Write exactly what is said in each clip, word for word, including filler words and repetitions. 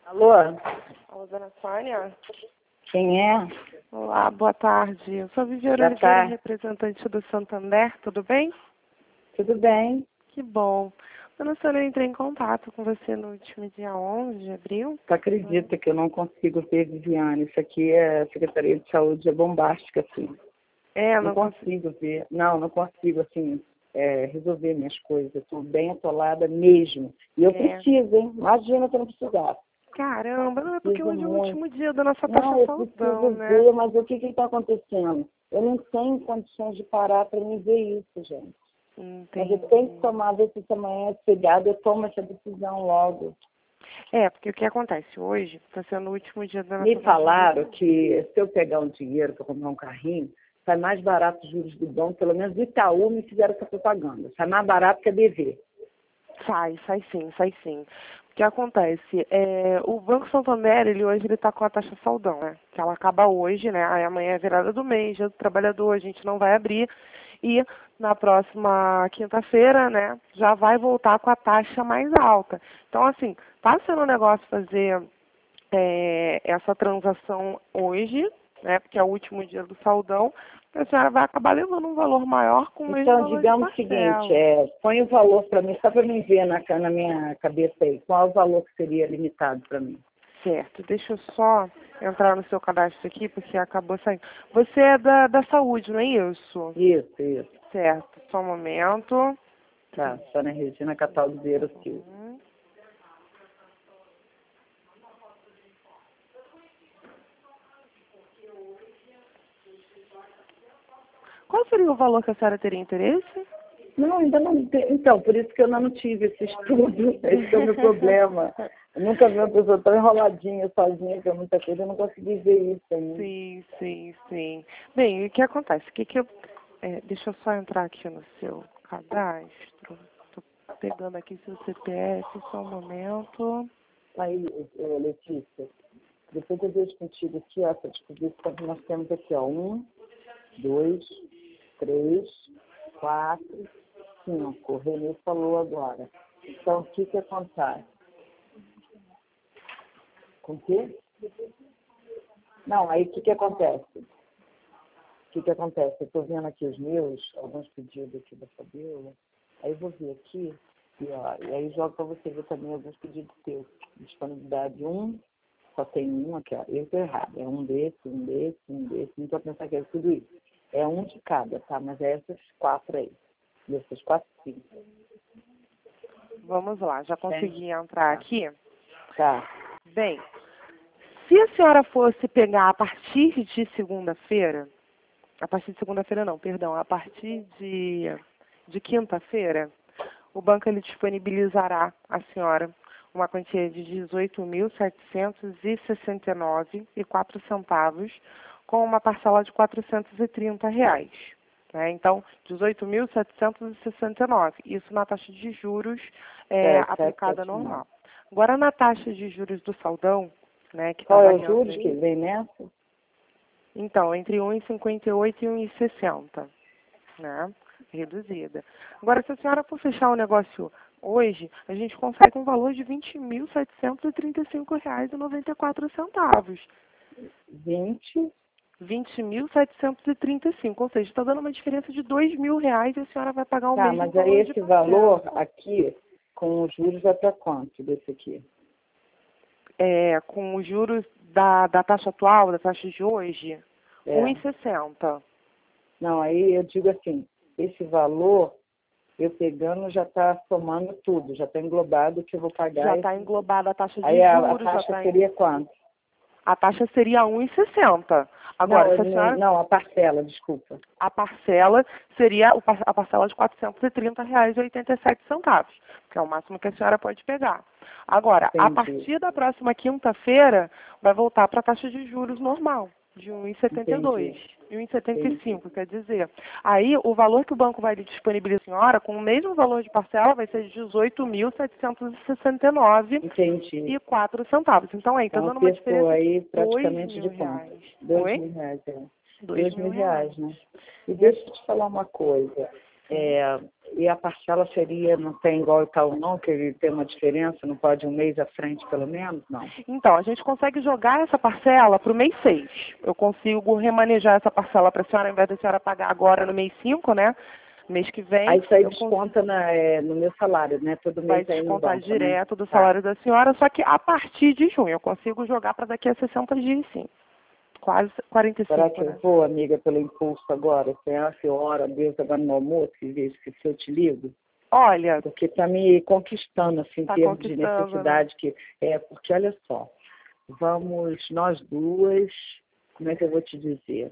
Alô? Alô, dona Sônia? Quem é? Olá, boa tarde. Eu sou a Viviane Boa Oliveira, tarde. representante do Santander, tudo bem? Tudo bem? Que bom. Dona Sônia, eu entrei em contato com você no último dia onze de abril. Tu acredita que eu não consigo ver, Viviane? Isso aqui é Secretaria de Saúde, é bombástica, assim. É, Não não consigo ver. Não, não consigo, assim, é, resolver minhas coisas. Estou bem atolada mesmo. E eu É. preciso, hein? Imagina que eu não precisasse. Caramba, não é porque Preciso hoje é o muito. último dia da nossa Não, taxa eu saudão, preciso né? ver, mas o que está acontecendo? Eu não tenho condições de parar para me ver isso, gente. Mas eu tenho que Entendi. tomar, ver se amanhã é feriado, eu tomo essa decisão logo. É, porque o que acontece hoje está sendo o último dia da nossa Me taxa falaram saudão. que se eu pegar um dinheiro para comprar um carrinho, sai mais barato os juros do banco, pelo menos do Itaú me fizeram essa propaganda. Sai mais barato que a B V. Sai, sai sim, sai sim. O que acontece? É, o Banco Santander, ele hoje ele está com a taxa saudão, né? Que ela acaba hoje, né? Aí amanhã é virada do mês, dia do trabalhador, a gente não vai abrir. E na próxima quinta-feira, né, já vai voltar com a taxa mais alta. Então, assim, tá sendo um negócio fazer é, essa transação hoje, né? Porque é o último dia do saudão. A senhora vai acabar levando um valor maior com o mesmo Então, valor de digamos o seguinte, parcela. é, põe o valor para mim, só para mim ver na, ca- na minha cabeça aí, qual é o valor que seria limitado para mim. Certo, deixa eu só entrar no seu cadastro aqui, porque acabou saindo. Você é da, da saúde, não é isso? Isso, isso. Certo, só um momento. Tá, Sônia Regina Cataldeiro Silva. Hum. Qual seria o valor que a senhora teria interesse? Não, ainda não tem. Então, por isso que eu ainda não tive esse estudo. Esse é o meu problema. Eu nunca vi uma pessoa tão enroladinha, sozinha, que é muita coisa, eu não consegui ver isso ainda. Sim, sim, sim. Bem, o que acontece? O que que eu, é, deixa eu só entrar aqui no seu cadastro. Estou pegando aqui seu C P F, só um momento. Aí, eh, Letícia, depois eu vejo contigo aqui, ó, para descobrir que nós temos aqui, ó, um, dois, três, quatro, cinco. O Renê falou agora. Então, o que que acontece? Com o quê? Não, aí o que que acontece? O que que acontece? Eu estou vendo aqui os meus, alguns pedidos aqui da Fabiola, aí eu vou ver aqui, e, ó, e aí jogo para você ver também alguns pedidos teus. Disponibilidade um, só tem um aqui, ó, eu estou errado, é um desse, um desse, um desse, não estou pensando que é tudo isso. É um de cada, tá? Mas é essas quatro aí, dessas quatro, cinco. Vamos lá, já Tem? consegui entrar aqui. Tá. Bem, se a senhora fosse pegar a partir de segunda-feira, a partir de segunda-feira não, perdão, a partir de, de quinta-feira, o banco ele disponibilizará à senhora uma quantia de dezoito mil setecentos e sessenta e nove reais e quatro centavos, com uma parcela de quatrocentos e trinta reais. Né? Então, dezoito mil setecentos e sessenta e nove reais, isso na taxa de juros é, É, sete, aplicada sete, nove. normal. Agora, na taxa de juros do saldão, né, que está Qual é o variando juros que aí, vem nessa? então, entre um vírgula cinquenta e oito e um vírgula sessenta, né? Reduzida. Agora, se a senhora for fechar o negócio hoje, a gente consegue um valor de vinte mil setecentos e trinta e cinco reais e noventa e quatro centavos. vinte. vinte mil setecentos e trinta e cinco, ou seja, está dando uma diferença de dois mil reais e a senhora vai pagar o Tá, mesmo mas aí valor de esse parcela. valor aqui, com os juros, vai para quanto desse aqui? É, com os juros da, da taxa atual, da taxa de hoje, É. um vírgula sessenta. Não, aí eu digo assim, esse valor, eu pegando já está somando tudo, já está englobado o que eu vou pagar. Já esse- está englobada a taxa de Aí a, a juros, já taxa está seria quanto? a taxa seria um vírgula sessenta. Agora, Não, se a eu não, senhora, não, a parcela, desculpa. a parcela seria o par- a parcela de quatrocentos e trinta reais e oitenta e sete centavos, que é o máximo que a senhora pode pegar. Agora, a Entendi. partir da próxima quinta-feira, vai voltar para a taxa de juros normal, de um vírgula setenta e dois. Entendi. um vírgula setenta e cinco, quer dizer. Aí, o valor que o banco vai lhe disponibilizar, a senhora, com o mesmo valor de parcela, vai ser de dezoito mil setecentos e sessenta e nove Entendi. e quatro centavos. Então, aí, está Então, dando uma ficou diferença aí de dois praticamente mil de quanto? reais. Dois Oi? mil reais, é. Dois Dois mil mil reais. reais, né? E deixa eu te falar uma coisa. É, e a parcela seria, não tem igual o tal não, que ele tem uma diferença, não pode um mês à frente pelo menos, não? Então, a gente consegue jogar essa parcela para o mês seis. Eu consigo remanejar essa parcela para a senhora, ao invés da senhora pagar agora no mês cinco, né? Mês que vem. Aí isso aí eu desconta na, é, no meu salário, né? Todo vai mês aí no descontar banco, direto né? do Tá. salário da senhora, só que a partir de junho eu consigo jogar para daqui a sessenta dias, sim. Quase quarenta e cinco, Será que eu né? vou, amiga, pelo impulso agora? Você acha que eu oro a Deus agora no almoço e vejo que se eu te ligo? Olha, Porque está me conquistando, assim, em tá termos de conquistando, né? necessidade. Que, é, porque, olha só, vamos, nós duas, como é que eu vou te dizer?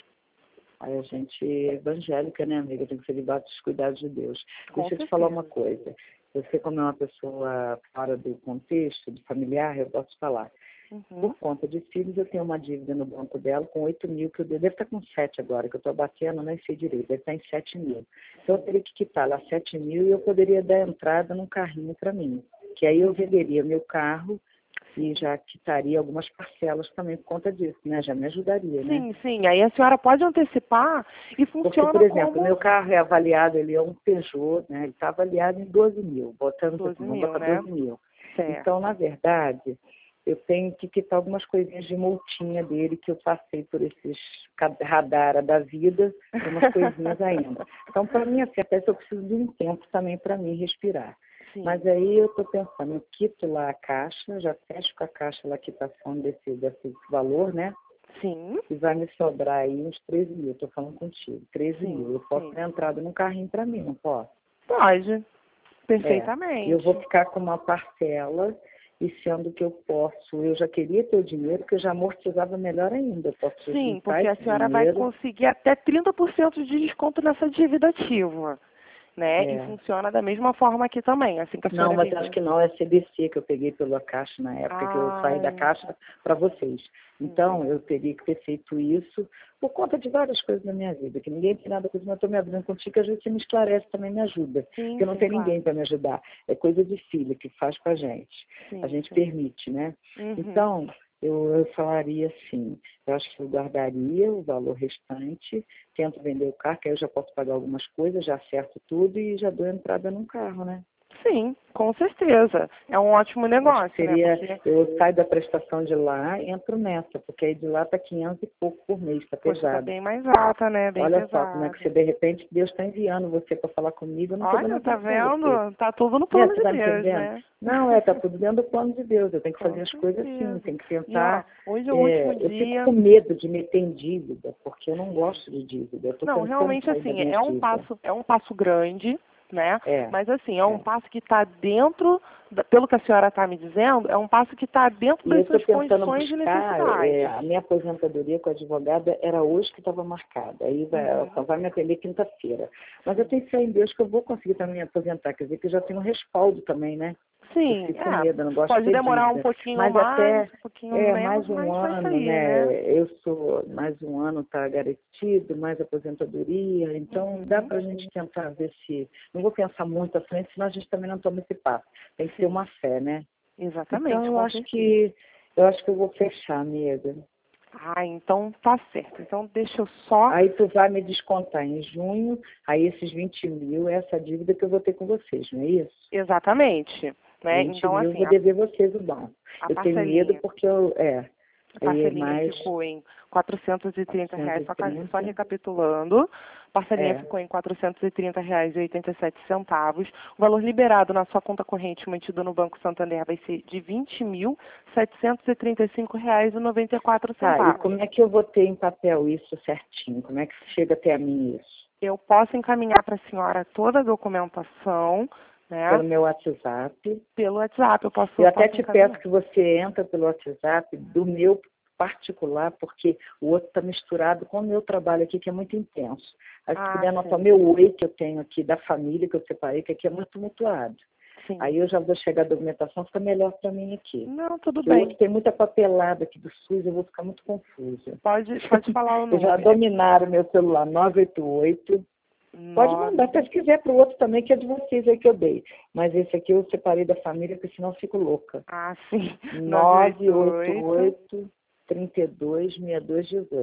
Aí a gente é evangélica, né, amiga? Tem que ser debaixo dos cuidados de Deus. Com Deixa eu te certeza. falar uma coisa. Você, como é uma pessoa fora do contexto, de familiar, eu posso falar. Uhum. Por conta de filhos, eu tenho uma dívida no banco dela com oito mil, que eu devo estar com sete agora, que eu estou batendo, nem sei direito, deve estar em sete mil. Então eu teria que quitar lá sete mil e eu poderia dar entrada num carrinho para mim. Que aí eu venderia meu carro e já quitaria algumas parcelas também por conta disso, né? Já me ajudaria, né? Sim, sim. Aí a senhora pode antecipar e Porque, funciona por exemplo, como meu carro é avaliado, ele é um Peugeot, né? Ele está avaliado em doze mil, botando doze vamos mil, botar né? doze mil. Certo. Então, na verdade, eu tenho que quitar algumas coisinhas de multinha dele, que eu passei por esses radara da vida, umas coisinhas ainda. Então, para mim, assim, até eu preciso de um tempo também para mim respirar. Sim. Mas aí eu estou pensando, eu quito lá a caixa, já fecho com a caixa lá a quitação desse, desse valor, né? Sim. E vai me sobrar aí uns treze mil, estou falando contigo, treze Sim, mil. Eu posso sim. ter entrado num carrinho para mim, não posso? Pode. É, Perfeitamente. eu vou ficar com uma parcela e sendo que eu posso, eu já queria ter o dinheiro, porque eu já amortizava melhor ainda. Eu posso Sim, juntar porque a esse senhora vai dinheiro. conseguir até trinta por cento de desconto nessa dívida ativa, né? E É. funciona da mesma forma aqui também, assim que a senhora Não, mas vem. acho que não, é C D C que eu peguei pela Caixa na época, que eu saí da Ah, Caixa para vocês. Então, entendi. eu teria que ter feito isso por conta de várias coisas na minha vida, que ninguém tem nada com isso, mas eu estou me abrindo contigo, que às vezes você me esclarece, também me ajuda. Sim, Porque não sim, tem claro. ninguém para me ajudar. É coisa de filha que faz com a gente. Sim, A gente sim. permite, né? Uhum. Então, eu, eu falaria assim, eu acho que eu guardaria o valor restante, tento vender o carro, que aí eu já posso pagar algumas coisas, já acerto tudo e já dou entrada num carro, né? Sim, com certeza. É um ótimo negócio, Acho que seria, né? Porque, eu saio da prestação de lá e entro nessa, porque aí de lá está quinhentos e pouco por mês, está poxa, tá pesado. bem mais alta, né? Bem Olha pesado. só como é que você, de repente, Deus está enviando você para falar comigo, eu não estou dando Olha, tá atenção a você. vendo? Tá tudo no É, plano você de está me Deus, entendendo? né? Não, é, está tudo dentro do plano de Deus, eu tenho que Com fazer as coisas assim, certeza. tenho que E ó, tentar. hoje é o É, último eu fico dia. com medo de meter em dívida, porque eu não gosto de dívida. Eu estou Não, tentando realmente sair da assim, minha é um dívida. passo, é um passo grande, né? É, Mas assim, é um é. passo que está dentro, da- pelo que a senhora está me dizendo, é um passo que está dentro E eu das estou suas tentando condições e buscar, é, necessidades. a minha aposentadoria com a advogada era hoje que estava marcada, aí vai, ela Uhum. só vai me atender quinta-feira. Mas eu tenho fé em Deus que eu vou conseguir também me aposentar, quer dizer que eu já tenho um respaldo também, né? Eu Sim, fico com medo, eu não é. gosto de Pode ter demorar um dívida. pouquinho Mas mais, até, um pouquinho é, menos, mais um mas vai ano, sair, né? né? Eu sou, mais um ano está garantido, mais aposentadoria, então dá Uhum. para a gente tentar ver se, não vou pensar muito à frente, senão a gente também não toma esse passo. Tem que ter uma fé, né? Exatamente, Então eu com acho certeza. que, eu acho que eu vou fechar, amiga. Ah, então tá certo. Então deixa eu só. Aí tu vai me descontar em junho, aí esses vinte mil é essa dívida que eu vou ter com vocês, não é isso? Exatamente. Né? vinte Então, mil eu assim, vou a, dever vocês o banco. a Eu tenho medo parcelinha. porque eu, é, A aí é parcelinha mais ficou em quatrocentos e trinta reais, só, ca- só cento e trinta, recapitulando. A parcelinha é, ficou em quatrocentos e trinta reais e oitenta e sete centavos. O valor liberado na sua conta corrente mantido no Banco Santander vai ser de vinte mil setecentos e trinta e cinco reais e noventa e quatro tá, e centavos. como é que eu vou ter em papel isso certinho? Como é que chega até a mim isso? Eu posso encaminhar para a senhora toda a documentação, né? Pelo meu WhatsApp. Pelo WhatsApp, eu posso, Eu até posso te peço encaminhar. que você entre pelo WhatsApp do meu particular, porque o outro está misturado com o meu trabalho aqui, que é muito intenso. Aí se Ah, puder anotar sim. meu oi que eu tenho aqui da família, que eu separei, que aqui é muito tumultuado. Sim. Aí eu já vou chegar a documentação, fica melhor para mim aqui. Não, tudo Porque o outro bem. tem muita papelada aqui do SUS, eu vou ficar muito confusa. Pode, pode falar o Eu já número. dominaram meu celular, nove oito oito. Pode mandar, até se quiser para o outro também, que é de vocês aí que eu dei. Mas esse aqui eu separei da família, porque senão eu fico louca. Ah, sim. nove oito oito, trinta e dois, sessenta e dois, dezoito.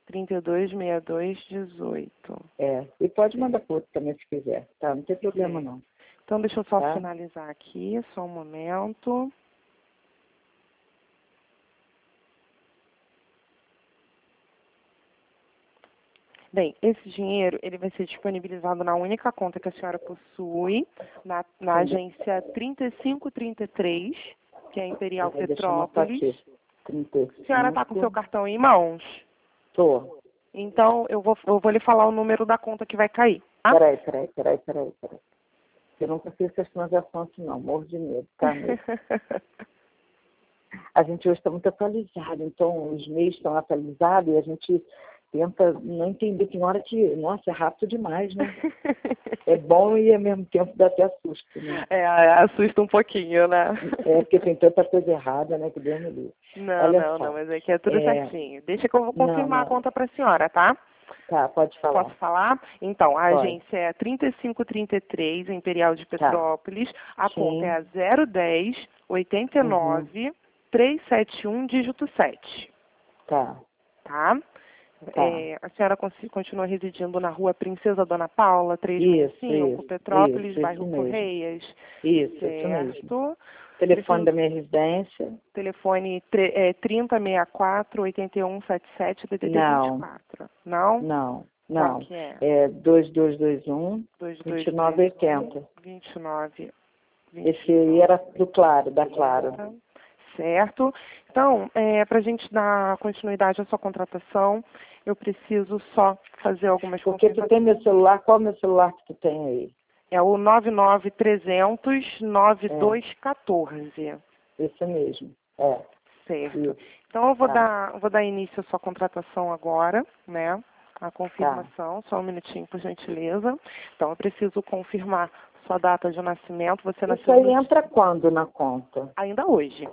trinta e dois, sessenta e dois, dezoito. É, e pode mandar para outro também se quiser, tá? Não tem problema não. Então, deixa eu só tá? finalizar aqui, só um momento. Bem, esse dinheiro ele vai ser disponibilizado na única conta que a senhora possui, na, na agência trinta e cinco trinta e três, que é a Imperial Peraí, deixa eu anotar Petrópolis. aqui. trinta e cinco. A senhora está com seu cartão em mãos? Tô. Então, eu vou, eu vou lhe falar o número da conta que vai cair. Tá? Peraí, peraí, peraí, peraí, peraí. Eu nunca fiz essas transações assim, não. Morro de medo, tá? Mesmo? A gente hoje está muito atualizado, então os meios estão atualizados e a gente tenta não entender. Tem hora que, nossa, é rápido demais, né? É bom e ao mesmo tempo dá até susto, né? É, assusta um pouquinho, né? É, porque tem tanta coisa errada, né, que Deus me livre. Não, Olha não, só. não, mas aqui é tudo É... certinho. Deixa que eu vou confirmar Não, não. a conta para a senhora, tá? Tá, pode falar. Posso falar? Então, a Pode. agência é trinta e cinco trinta e três, Imperial de Petrópolis. Tá. A Sim. conta é a zero um zero, oitenta e nove, trezentos e setenta e um, dígito sete. Tá. Tá? Tá. É, a senhora continua residindo na rua Princesa Dona Paula, trezentos e sessenta e cinco, isso, Petrópolis, isso, bairro isso mesmo. Correias. Isso, Certo. isso mesmo. Telefone Preciso... da minha residência. Telefone é, trinta, sessenta e quatro, oitenta e um, setenta e sete, D D D Não. vinte e quatro. Não? Não, Qual não. que é? É dois dois dois um, vinte e nove oitenta. vinte e nove. Esse aí era do Claro, da Claro. Certo. Então, é, para a gente dar continuidade à sua contratação, eu preciso só fazer algumas Porque tu tem meu celular, qual é o meu celular que tu tem aí? É o nove nove trezentos, noventa e dois quatorze. É. Isso mesmo, é. Certo. Isso. Então, eu vou, Tá. dar, vou dar início à sua contratação agora, né? A confirmação, Tá. só um minutinho, por gentileza. Então, eu preciso confirmar sua data de nascimento. Você Isso nasceu aí no... entra quando na conta? Ainda hoje.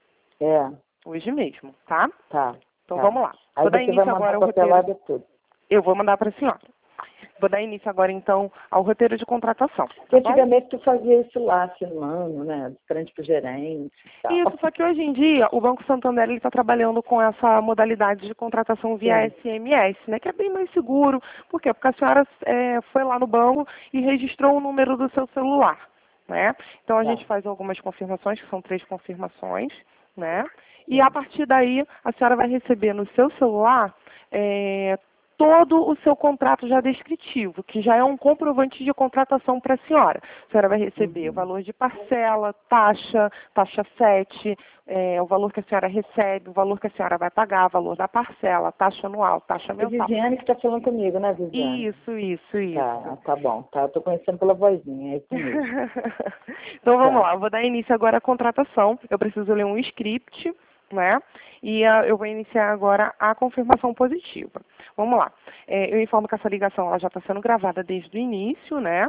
É. Hoje mesmo, tá? Tá. Então, tá. vamos lá. Aí Vou dar você início vai mandar agora ao papelada roteiro. tudo. Eu vou mandar para a senhora. Vou dar início agora, então, ao roteiro de contratação. Porque Tá antigamente tu fazia isso lá, assinando, né? De frente pro gerente e tal. Isso, só que hoje em dia o Banco Santander está trabalhando com essa modalidade de contratação via Sim. S M S, né? Que é bem mais seguro. Por quê? Porque a senhora é, foi lá no banco e registrou o número do seu celular, né? Então a Tá. gente faz algumas confirmações, que são três confirmações, né? E Sim. a partir daí a senhora vai receber no seu celular é, todo o seu contrato já descritivo, que já é um comprovante de contratação para a senhora. A senhora vai receber Uhum. o valor de parcela, taxa, taxa sete, é, o valor que a senhora recebe, o valor que a senhora vai pagar, o valor da parcela, taxa anual, taxa É mensal. Viviane que está falando comigo, né, Viviane? Isso, isso, isso. Tá, tá bom. Tá, eu tô conhecendo pela vozinha, é isso mesmo. Então vamos Tá. lá, eu vou dar início agora à contratação. Eu preciso ler um script, né? E uh, eu vou iniciar agora a confirmação positiva. Vamos lá. É, eu informo que essa ligação ela já está sendo gravada desde o início, né?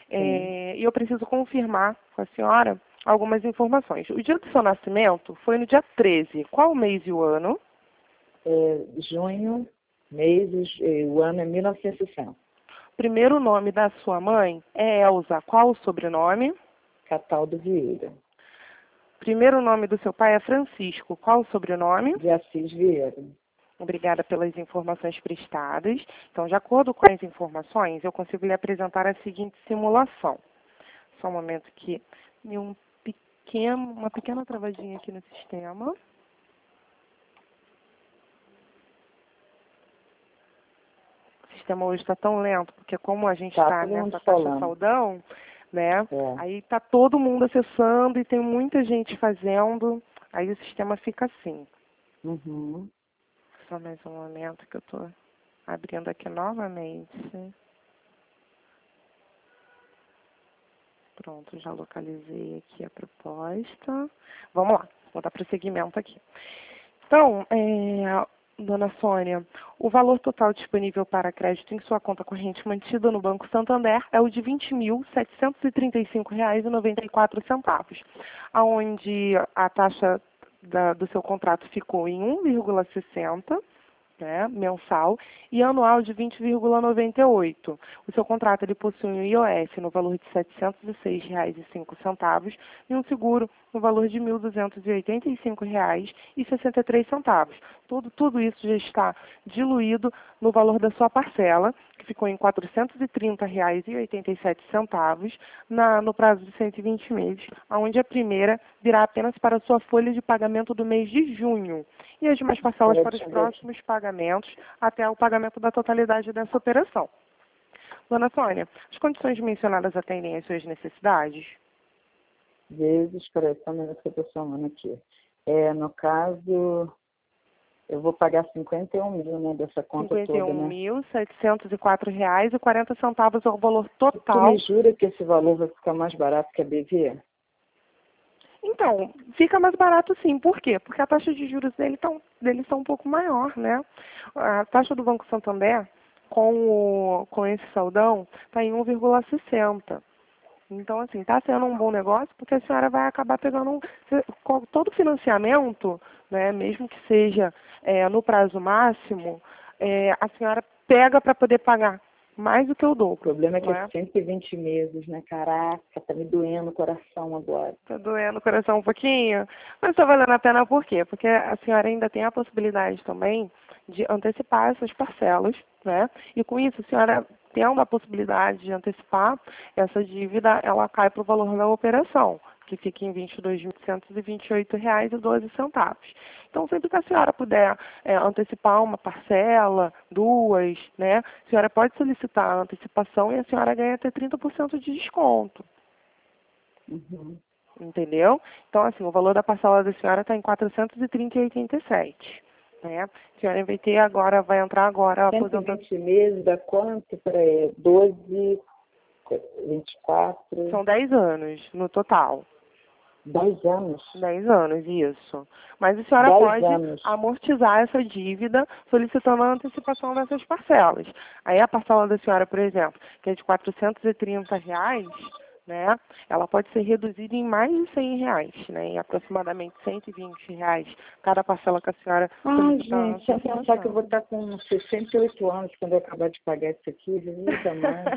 É, e eu preciso confirmar com a senhora algumas informações. O dia do seu nascimento foi no dia treze. Qual o mês e o ano? É, junho, mês, e o ano é mil novecentos e sessenta. Primeiro nome da sua mãe é Elza. Qual o sobrenome? Cataldo Vieira. Primeiro nome do seu pai é Francisco. Qual o sobrenome? De Assis Vieira. Obrigada pelas informações prestadas. Então, de acordo com as informações, eu consigo lhe apresentar a seguinte simulação. Só um momento que tem um pequeno, uma pequena travadinha aqui no sistema. O sistema hoje está tão lento, porque como a gente está Tá, todo mundo nessa taxa falando. saudão, né? É. Aí está todo mundo acessando e tem muita gente fazendo, aí o sistema fica assim. Uhum. Só mais um momento que eu estou abrindo aqui novamente. Pronto, já localizei aqui a proposta. Vamos lá, vou dar prosseguimento aqui. Então, é, dona Sônia, o valor total disponível para crédito em sua conta corrente mantida no Banco Santander é o de vinte mil setecentos e trinta e cinco reais e noventa e quatro centavos, onde a taxa da, do seu contrato ficou em um vírgula sessenta, né, mensal, e anual de vinte vírgula noventa e oito. O seu contrato ele possui um I O F no valor de setecentos e seis reais e cinco centavos e um seguro no valor de mil duzentos e oitenta e cinco reais e sessenta e três centavos. Tudo, tudo isso já está diluído no valor da sua parcela, que ficou em quatrocentos e trinta reais e oitenta e sete centavos na, no prazo de cento e vinte meses, onde a primeira virá apenas para a sua folha de pagamento do mês de junho e as demais parcelas para os próximos pagamentos até o pagamento da totalidade dessa operação. Dona Sônia, as condições mencionadas atendem às suas necessidades? Vezes, para só um minuto que eu estou somando aqui. É, no caso, eu vou pagar cinquenta e um mil, né, dessa conta toda, né? cinquenta e um mil, setecentos e quatro reais e quarenta centavos é o valor total. Tu me jura que esse valor vai ficar mais barato que a B V? Então, fica mais barato sim. Por quê? Porque a taxa de juros dele tão, deles são um pouco maior, né? A taxa do Banco Santander, com, o, com esse saldão, está em um vírgula sessenta. Então, assim, está sendo um bom negócio porque a senhora vai acabar pegando um, com todo financiamento, né, mesmo que seja é, no prazo máximo, é, a senhora pega para poder pagar mais do que o dobro. O problema é que não é cento e vinte meses, né? Caraca, tá me doendo o coração agora. Tá doendo o coração um pouquinho? Mas está valendo a pena por quê? Porque a senhora ainda tem a possibilidade também de antecipar essas parcelas, né? E com isso, a senhora tendo a possibilidade de antecipar essa dívida, ela cai para o valor da operação, que fica em vinte e dois mil cento e vinte e oito reais e doze centavos. Então, sempre que a senhora puder é, antecipar uma parcela, duas, né? A senhora pode solicitar a antecipação e a senhora ganha até trinta por cento de desconto. Uhum. Entendeu? Então, assim, o valor da parcela da senhora está em quatrocentos e trinta reais e oitenta e sete centavos. Né? A senhora vai ter agora, vai entrar agora... cento e vinte meses dá quanto? Peraí, doze, vinte e quatro... São dez anos no total. dez anos? dez anos, isso. Mas a senhora pode anos. amortizar essa dívida solicitando a antecipação dessas parcelas. Aí a parcela da senhora, por exemplo, que é de quatrocentos e trinta reais, né, ela pode ser reduzida em mais de cem reais, né, em aproximadamente cento e vinte reais cada parcela que a senhora Ai, gente, sem pensar que eu vou estar com sessenta e oito anos quando eu acabar de pagar isso aqui, vida mais.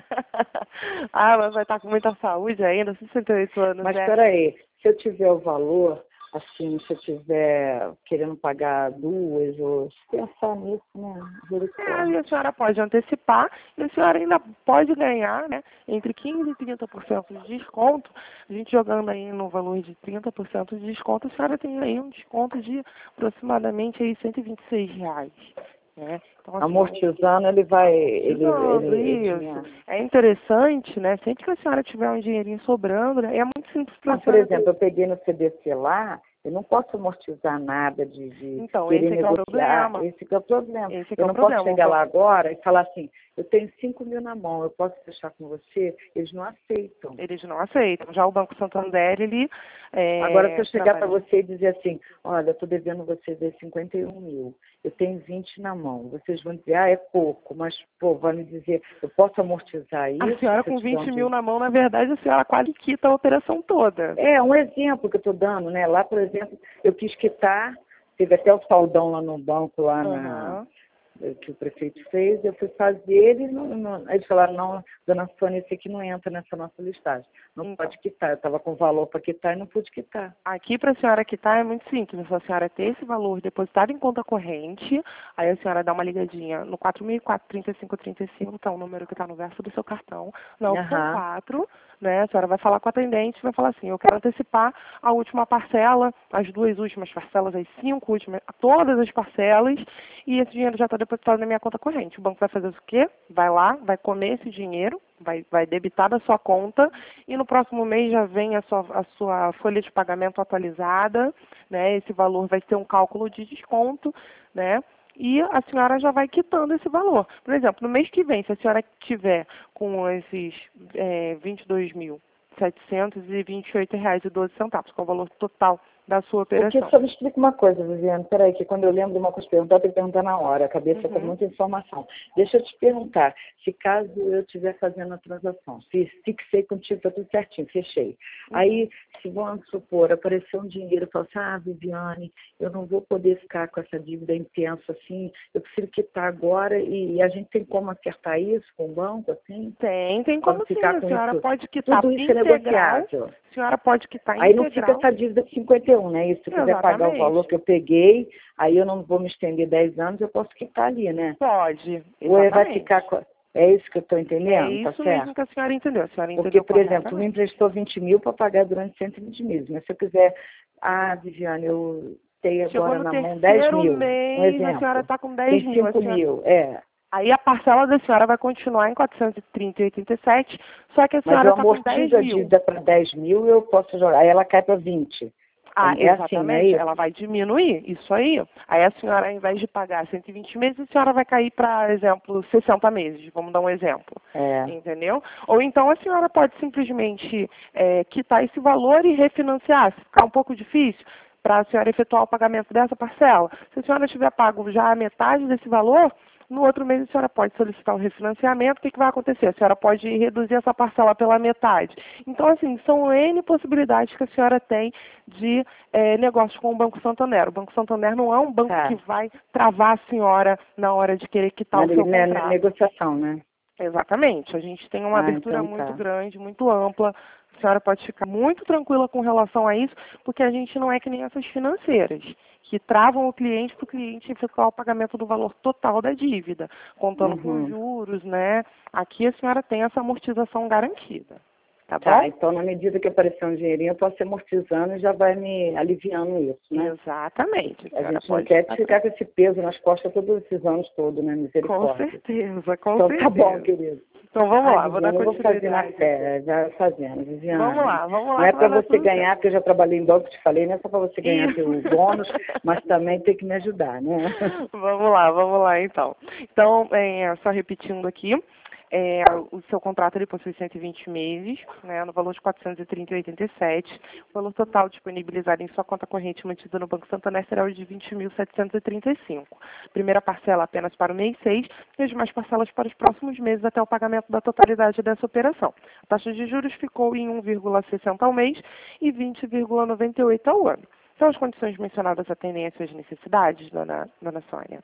Ah, mas vai estar com muita saúde ainda, sessenta e oito anos. Mas é. peraí, se eu tiver o valor, assim, se eu tiver querendo pagar duas, ou se pensar nisso, né? É, e a senhora pode antecipar e a senhora ainda pode ganhar, né, entre quinze por cento e trinta por cento de desconto. A gente jogando aí no valor de trinta por cento de desconto, a senhora tem aí um desconto de aproximadamente aí cento e vinte e seis reais. Né? Então, assim, amortizando, ele vai... Ele, ele, ele, isso. Ele... É interessante, né? Sempre que a senhora tiver um dinheirinho sobrando, né? É muito simples para a senhora. Por exemplo, ter... eu peguei no C D C lá, eu não posso amortizar nada de, de então, querer esse é negociar. O problema. Esse que é o problema. Esse eu é não o problema. posso chegar lá agora e falar assim, eu tenho cinco mil na mão, eu posso fechar com você? Eles não aceitam. Eles não aceitam. Já o Banco Santander, ele... É, agora, se eu chegar para trabalha... você e dizer assim, olha, eu estou devendo vocês cinquenta e um mil, eu tenho vinte na mão, vocês vão dizer, ah, é pouco, mas, pô, vai me dizer, eu posso amortizar isso? A senhora com vinte mil na mão, na verdade, a senhora quase quita a operação toda. É, um exemplo que eu estou dando, né? Lá, por exemplo, eu quis quitar, teve até o saldão lá no banco, lá uhum. na... que o prefeito fez, eu fui fazer ele, não, não, eles falaram, não, dona Sônia, esse aqui não entra nessa nossa listagem, não então. pode quitar, eu estava com valor para quitar e não pude quitar. Aqui para a senhora quitar é muito simples, é só a senhora ter esse valor depositado em conta corrente, aí a senhora dá uma ligadinha no quatro mil e quatro, trinta e cinco, trinta e cinco, que é o número que está no verso do seu cartão, na opção uhum. quatro, né, a senhora vai falar com a atendente, vai falar assim, eu quero antecipar a última parcela, as duas últimas parcelas, as cinco últimas, todas as parcelas, e esse dinheiro já está depositado na minha conta corrente. O banco vai fazer o quê? Vai lá, vai comer esse dinheiro, vai, vai debitar da sua conta, e no próximo mês já vem a sua, a sua folha de pagamento atualizada, né, esse valor vai ter um cálculo de desconto, né, e a senhora já vai quitando esse valor. Por exemplo, no mês que vem, se a senhora tiver com esses é, vinte e dois mil setecentos e vinte e oito reais e doze centavos, que é o valor total da sua operação. Porque só me explica uma coisa, Viviane, peraí, que quando eu lembro de uma coisa perguntar, eu tenho que perguntar na hora, a cabeça está Uhum. com muita informação. Deixa eu te perguntar, se caso eu estiver fazendo a transação, se fixei contigo, está tudo certinho, fechei. Uhum. Aí, se vamos supor, apareceu um dinheiro, eu falo assim, ah, Viviane, eu não vou poder ficar com essa dívida intensa assim, eu prefiro quitar agora, e, e a gente tem como acertar isso com o banco, assim? Tem, tem como sim, ficar a com senhora isso, pode quitar tudo isso é integral, negociável. a senhora pode quitar Aí não fica integral. essa dívida de cinquenta e um, né? E se eu quiser pagar o valor que eu peguei, aí eu não vou me estender dez anos, eu posso quitar ali, né? Pode, exatamente. Ou ele vai ficar com... É isso que eu estou entendendo? É isso tá mesmo certo? que a senhora entendeu. A senhora Porque, entendeu por exemplo, tu me corretamente. emprestou vinte mil para pagar durante cento e vinte meses. Mas se eu quiser, ah, Viviane, eu tenho Chegou agora no na mão dez terceiro mil, um mês, a senhora exemplo. está com dez Tem mil. A cinco senhora... mil, é. Aí a parcela da senhora vai continuar em quatrocentos e trinta e oitenta e sete, só que a Mas senhora eu está com dez amortizo a mil. dívida para dez mil, eu posso jogar. Aí ela cai para vinte. Ah, É assim, não é exatamente, isso? ela vai diminuir, isso aí. Aí a senhora, ao invés de pagar cento e vinte meses, a senhora vai cair para, exemplo, sessenta meses, vamos dar um exemplo. É. Entendeu? Ou então a senhora pode simplesmente é, quitar esse valor e refinanciar, se ficar um pouco difícil, para a senhora efetuar o pagamento dessa parcela. Se a senhora tiver pago já a metade desse valor, no outro mês a senhora pode solicitar o refinanciamento. O que, que vai acontecer? A senhora pode reduzir essa parcela pela metade. Então, assim, são N possibilidades que a senhora tem de é, negócios com o Banco Santander. O Banco Santander não é um banco Tá. que vai travar a senhora na hora de querer quitar Na, o seu na, contrato. na negociação, né? Exatamente. A gente tem uma Ah, abertura então muito tá. grande, muito ampla. A senhora pode ficar muito tranquila com relação a isso, porque a gente não é que nem essas financeiras, que travam o cliente para o cliente efetuar o pagamento do valor total da dívida, contando com Uhum. juros, né? Aqui a senhora tem essa amortização garantida. Tá Tá, bom? então na medida que aparecer um dinheirinho, eu posso ir amortizando e já vai me aliviando isso, né? Exatamente. A A senhora gente não pode quer ficar ficar com esse peso nas costas todos esses anos todos, né? com Misericórdia. certeza, com Então certeza. tá bom, querido. Então vamos Ai, lá, vou dar Viviane, eu vou fazer na continuidade. fé, já fazendo, Viviane. Vamos lá, vamos lá Não é que vai para dar você tudo ganhar, certo. porque eu já trabalhei em banco, te falei, não é só para você ganhar Isso. seu bônus, mas também tem que me ajudar, né? Vamos lá, vamos lá então. Então, é, só repetindo aqui, é, o seu contrato ele possui cento e vinte meses, né, no valor de quatrocentos e trinta e oitenta e sete. O valor total disponibilizado em sua conta corrente mantida no Banco Santander será o de vinte mil setecentos e trinta e cinco. Primeira parcela apenas para o mês seis e as demais parcelas para os próximos meses até o pagamento da totalidade dessa operação. A taxa de juros ficou em um vírgula sessenta ao mês e vinte vírgula noventa e oito ao ano. Então, as condições mencionadas atendem às suas necessidades, dona, dona Sônia?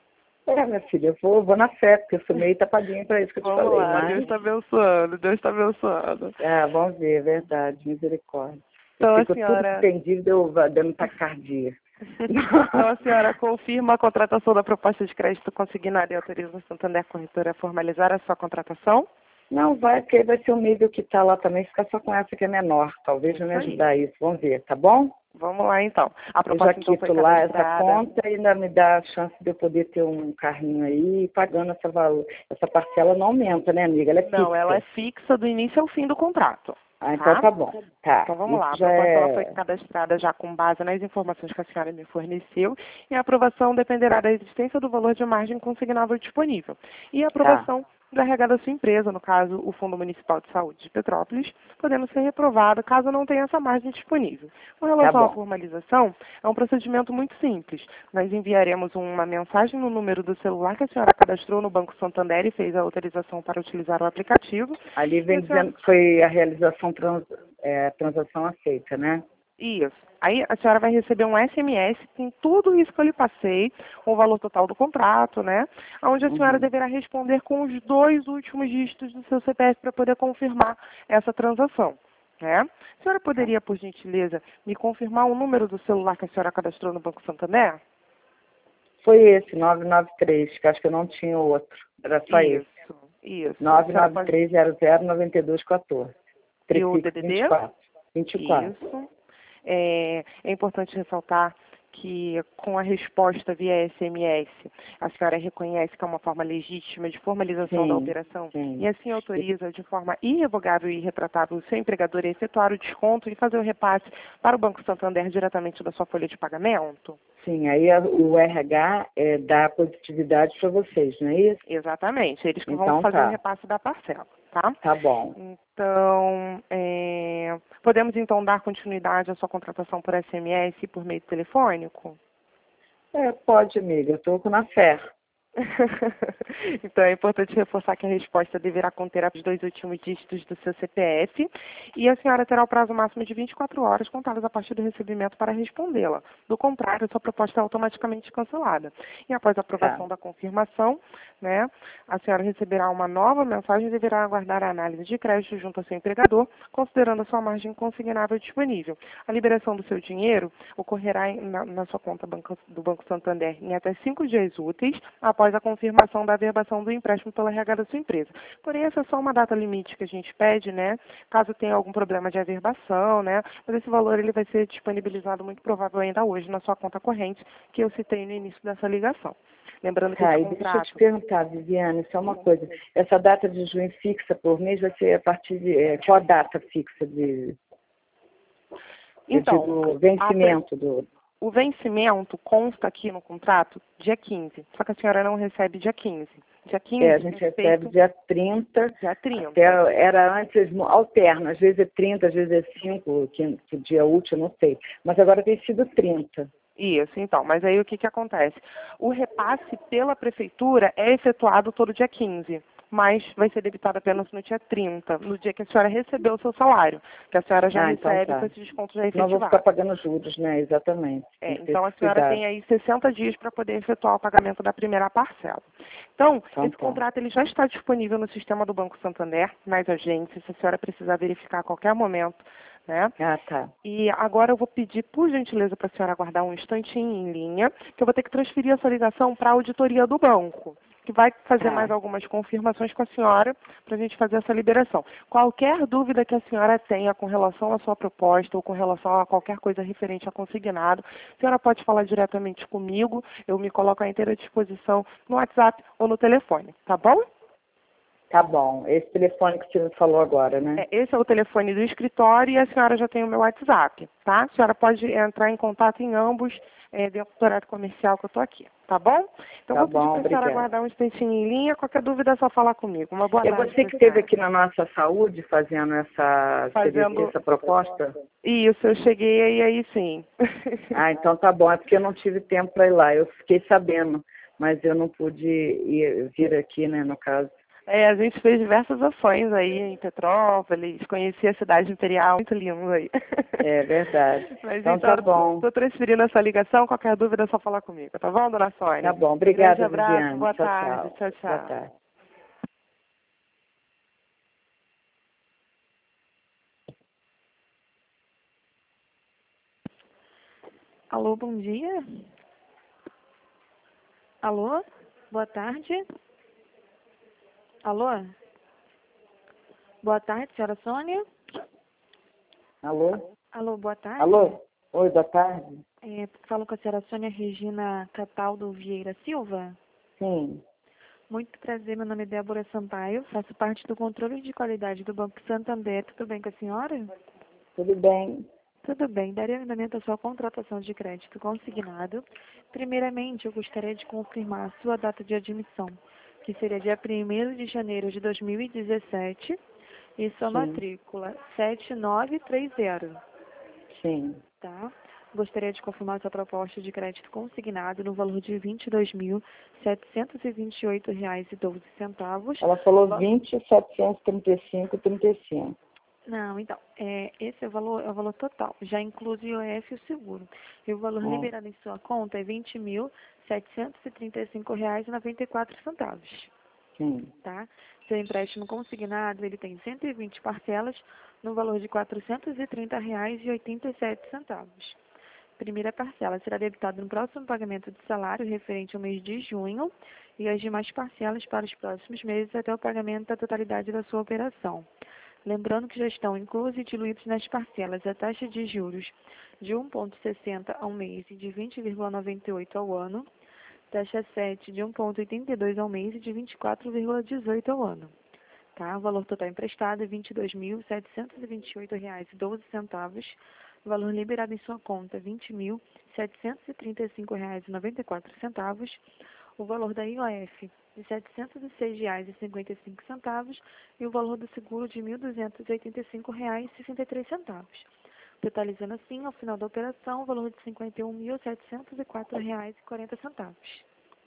É, minha filha, eu vou, vou na fé, porque eu sou meio tapadinha para isso que eu te Vamos falei, lá, mas... Deus está abençoando, Deus está abençoando. Ah, vamos ver, é verdade, misericórdia. Então, a Ficou tudo senhora... que tem dívida, eu vou dando taquicardia. Então, a senhora confirma a contratação da proposta de crédito consignada e autoriza a Santander Corretora a formalizar a sua contratação? Não, vai, porque aí vai ser o nível que está lá também, ficar só com essa que é menor. Talvez Isso não me aí. ajudar isso, vamos ver, tá bom? Vamos lá, então. A Eu já proposta, então, foi quito lá essa cadastrada. conta e ainda me dá a chance de eu poder ter um carrinho aí e pagando essa valor. Essa parcela não aumenta, né, amiga? Ela é fixa. Não, ela é fixa do início ao fim do contrato. Ah, então Tá? tá bom. Tá. Então vamos lá, a Isso já proposta ela é... foi cadastrada já com base nas informações que a senhora me forneceu e a aprovação dependerá da existência do valor de margem consignável disponível e a Tá. aprovação do R H da sua empresa, no caso o Fundo Municipal de Saúde de Petrópolis, podendo ser reprovado caso não tenha essa margem disponível. Com relação Tá à bom. formalização, é um procedimento muito simples. Nós enviaremos uma mensagem no número do celular que a senhora cadastrou no Banco Santander e fez a autorização para utilizar o aplicativo. Ali E vem a senhora- dizendo que foi a realização, trans, é, transação aceita, né? Isso. Aí a senhora vai receber um S M S com tudo isso que eu lhe passei, com o valor total do contrato, né? Onde a senhora Uhum. deverá responder com os dois últimos dígitos do seu C P F para poder confirmar essa transação. Né? A senhora poderia, por gentileza, me confirmar o número do celular que a senhora cadastrou no Banco Santander? Foi esse, nove nove três, que acho que eu não tinha outro. Era só esse. Isso, isso. nove A senhora nove pode- três zero zero nove dois um quatro. E o Prefixo D D D? vinte e quatro. vinte e quatro. Isso. É, é importante ressaltar que com a resposta via S M S, a senhora reconhece que é uma forma legítima de formalização Sim, da operação sim. e assim autoriza de forma irrevogável e irretratável o seu empregador a efetuar o desconto e fazer o repasse para o Banco Santander diretamente da sua folha de pagamento? Sim, aí a- o R H é, dá positividade para vocês, não é isso? Exatamente, eles que Então vão fazer tá. o repasse da parcela. tá? Tá bom. Então, é, podemos então dar continuidade à sua contratação por S M S e por meio telefônico? É, pode, amiga, eu estou na fé. Então é importante reforçar que a resposta deverá conter os dois últimos dígitos do seu C P F e a senhora terá o prazo máximo de vinte e quatro horas contadas a partir do recebimento para respondê-la. Do contrário, sua proposta é automaticamente cancelada. E após a aprovação Tá. da confirmação, né, a senhora receberá uma nova mensagem e deverá aguardar a análise de crédito junto ao seu empregador, considerando a sua margem consignável disponível. A liberação do seu dinheiro ocorrerá em- na, na sua conta banco, do Banco Santander em até cinco dias úteis após a confirmação da averbação do empréstimo pela R H da sua empresa. Porém, essa é só uma data limite que a gente pede, né? Caso tenha algum problema de averbação, né? Mas esse valor ele vai ser disponibilizado muito provável ainda hoje na sua conta corrente, que eu citei no início dessa ligação. Lembrando que Tá, esse e deixa eu te contrato... perguntar, Viviane, só uma coisa. Essa data de junho fixa por mês vai ser a partir de... É, qual a data fixa de... Então, eu digo, vencimento do... o vencimento consta aqui no contrato dia quinze, só que a senhora não recebe dia quinze. Dia quinze É, a gente recebe feito dia trinta, dia trinta. até, era antes, alterna, às vezes é trinta, às vezes é cinco, que, que dia útil, não sei. Mas agora tem sido trinta. Isso, então, mas aí o que, que acontece? O repasse pela prefeitura é efetuado todo dia quinze, mas vai ser debitado apenas no dia trinta, no dia que a senhora recebeu o seu salário, que a senhora já Ah, então recebe tá. com esse desconto já Não vou ficar efetivado. pagando juros, né? Exatamente. É, Tem que ter então a esse senhora cuidado. tem aí sessenta dias para poder efetuar o pagamento da primeira parcela. Então, Então esse tá. contrato ele já está disponível no sistema do Banco Santander, nas agências, se a senhora precisar verificar a qualquer momento, né? Ah, tá. E agora eu vou pedir, por gentileza, para a senhora aguardar um instantinho em linha, que eu vou ter que transferir essa ligação para a auditoria do banco, que vai fazer Tá. mais algumas confirmações com a senhora para a gente fazer essa liberação. Qualquer dúvida que a senhora tenha com relação à sua proposta ou com relação a qualquer coisa referente a consignado, a senhora pode falar diretamente comigo, eu me coloco à inteira disposição no WhatsApp ou no telefone, tá bom? Tá bom. Esse telefone que você me falou agora, né? É, esse é o telefone do escritório e a senhora já tem o meu WhatsApp, tá? A senhora pode entrar em contato em ambos é, dentro do horário comercial que eu estou aqui, tá bom? Então, Tá vou pedir bom, para a senhora obrigada. aguardar um instantinho em linha. Qualquer dúvida é só falar comigo. Uma boa É tarde você pra que esteve senhora. aqui na nossa saúde fazendo essa, Fazendo... essa proposta? Isso, eu cheguei aí, aí sim. Ah, então tá bom. É porque eu não tive tempo para ir lá. Eu fiquei sabendo, mas eu não pude ir, vir aqui, né, no caso. É, a gente fez diversas ações aí em Petrópolis, conheci a cidade imperial, muito lindo aí. É verdade. Mas Então então, tá bom. estou transferindo essa ligação, qualquer dúvida é só falar comigo, tá bom, dona Sônia? Tá bom. Grande Obrigada, abraço, Viviane. boa Tchau, tarde, tchau. tchau, Boa tchau. tarde. Alô, bom dia. Alô, boa tarde. Alô, boa tarde, senhora Sônia. Alô? Alô, boa tarde. Alô? Oi, boa tarde. É, falo com a senhora Sônia Regina Cataldo Vieira Silva. Sim. Muito prazer, meu nome é Débora Sampaio, faço parte do controle de qualidade do Banco Santander. Tudo bem com a senhora? Tudo bem. Tudo bem, daria andamento à sua contratação de crédito consignado. Primeiramente, eu gostaria de confirmar a sua data de admissão, que seria dia primeiro de janeiro de dois mil e dezessete, e sua Sim. matrícula sete nove três zero, Sim. tá? Gostaria de confirmar sua proposta de crédito consignado no valor de vinte e dois mil, setecentos e vinte e oito reais e doze centavos. Ela falou vinte, setecentos e trinta e cinco, trinta e cinco. Não, então, é, esse é o valor, é o valor total, já inclui o I O F e o seguro. E o valor Ah, liberado em sua conta é vinte mil, setecentos e trinta e cinco reais e noventa e quatro centavos, sim. tá? Seu empréstimo consignado, ele tem cento e vinte parcelas no valor de quatrocentos e trinta reais e oitenta e sete centavos. Primeira parcela será debitada no próximo pagamento de salário referente ao mês de junho e as demais parcelas para os próximos meses até o pagamento da totalidade da sua operação. Lembrando que já estão inclusos e diluídos nas parcelas a taxa de juros de um vírgula sessenta ao mês e de vinte vírgula noventa e oito ao ano, taxa sete de um vírgula oitenta e dois ao mês e de vinte e quatro vírgula dezoito ao ano. Tá? O valor total emprestado é vinte e dois mil, setecentos e vinte e oito reais e doze centavos. O valor liberado em sua conta é vinte mil, setecentos e trinta e cinco reais e noventa e quatro centavos. O valor da I O F de setecentos e seis reais e cinquenta e cinco centavos e o valor do seguro de mil duzentos e oitenta e cinco reais e sessenta e três centavos. Totalizando assim, ao final da operação, o valor de cinquenta e um mil setecentos e quatro reais e quarenta centavos.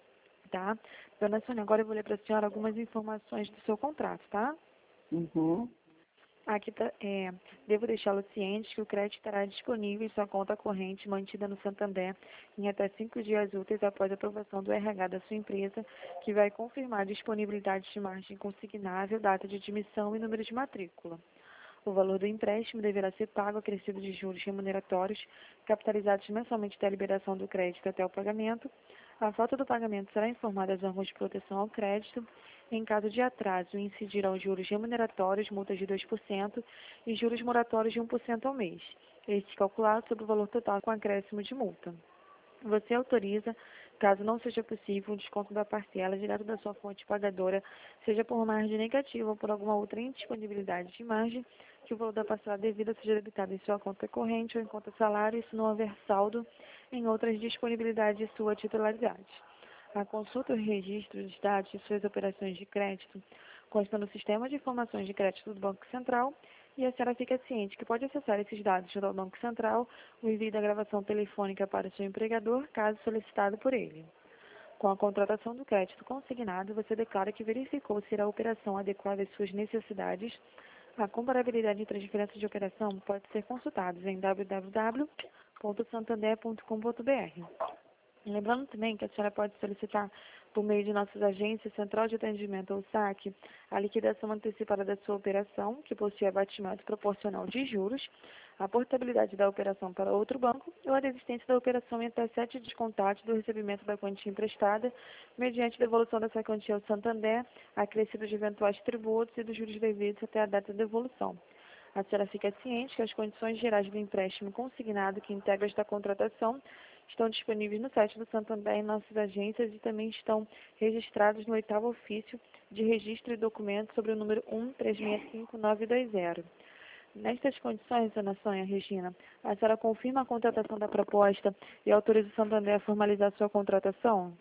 Tá? Dona Sônia, agora eu vou ler para a senhora algumas informações do seu contrato, tá? Uhum. Aqui tá, é, devo deixá-lo ciente que o crédito estará disponível em sua conta corrente mantida no Santander em até cinco dias úteis após a aprovação do R H da sua empresa, que vai confirmar a disponibilidade de margem consignável, data de admissão e número de matrícula. O valor do empréstimo deverá ser pago acrescido de juros remuneratórios, capitalizados mensalmente da liberação do crédito até o pagamento. A falta do pagamento será informada aos órgãos de proteção ao crédito. Em caso de atraso, incidirão juros remuneratórios, multas de dois por cento e juros moratórios de um por cento ao mês, este calculado sobre o valor total com acréscimo de multa. Você autoriza, caso não seja possível, o desconto da parcela direto da sua fonte pagadora, seja por margem negativa ou por alguma outra indisponibilidade de margem, que o valor da parcela devida seja debitado em sua conta corrente ou em conta salário, e se não houver saldo em outras disponibilidades de sua titularidade. A consulta e o registro dos dados de suas operações de crédito consta no Sistema de Informações de Crédito do Banco Central, e a senhora fica ciente que pode acessar esses dados do Banco Central o envio da gravação telefônica para o seu empregador, caso solicitado por ele. Com a contratação do crédito consignado, você declara que verificou se a operação adequada às suas necessidades. A comparabilidade entre as diferenças de operação pode ser consultada em w w w ponto santander ponto com ponto b r. Lembrando também que a senhora pode solicitar, por meio de nossas agências, Central de Atendimento ou saque, a liquidação antecipada da sua operação, que possui abatimento proporcional de juros, a portabilidade da operação para outro banco ou a desistência da operação em até sete descontados do recebimento da quantia emprestada, mediante devolução dessa quantia ao Santander, acrescido de eventuais tributos e dos juros devidos até a data da devolução. A senhora fica ciente que as condições gerais do empréstimo consignado que integra esta contratação estão disponíveis no site do Santander em nossas agências e também estão registrados no oitavo ofício de registro e documento sobre o número um três seis cinco nove dois zero. Nestas condições, dona Sônia Regina, a senhora confirma a contratação da proposta e autoriza o Santander a formalizar sua contratação?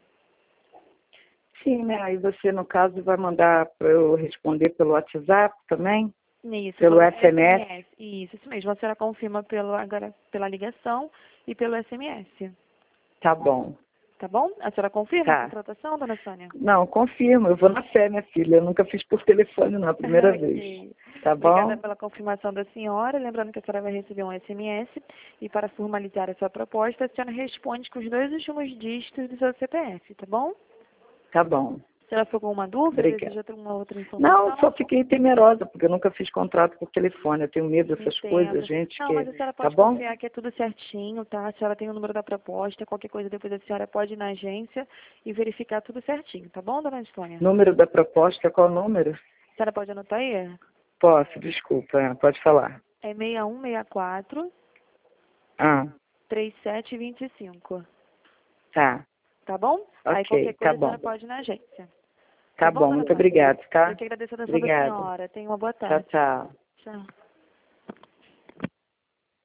Sim, né? Aí você, no caso, vai mandar para eu responder pelo WhatsApp também? Isso, pelo S M S? S M S. Isso, isso mesmo. A senhora confirma pelo, agora, pela ligação e pelo S M S. Tá bom. Tá bom? A senhora confirma Tá. a contratação, dona Sônia? Não, confirmo. Eu vou na fé, minha filha. Eu nunca fiz por telefone, não, a primeira Ok. vez. Tá bom? Obrigada pela confirmação da senhora. Lembrando que a senhora vai receber um S M S e para formalizar a sua proposta, a senhora responde com os dois últimos dígitos do seu C P F, tá bom? Tá bom. A senhora ficou com alguma dúvida? Obrigada. Deseja ter uma outra informação? Não, só fiquei temerosa, porque eu nunca fiz contrato por telefone. Eu tenho medo dessas Entendo. coisas, gente. Não, que... mas a senhora Tá pode bom? confiar que é tudo certinho, tá? A senhora tem o número da proposta, qualquer coisa depois a senhora pode ir na agência e verificar tudo certinho, tá bom, dona Antônia? Número da proposta, qual o número? A senhora pode anotar aí? Posso, desculpa, pode falar. É seis um seis quatro, Ah, três sete dois cinco. tá. Tá bom? Aí Ok, qualquer coisa tá a senhora bom. pode ir na agência. Tá bom, bom, dona muito Antônia? obrigado, tá? Eu que agradeço a atenção da Obrigada. senhora. Tenha uma boa Tchau, tarde. tchau. Tchau.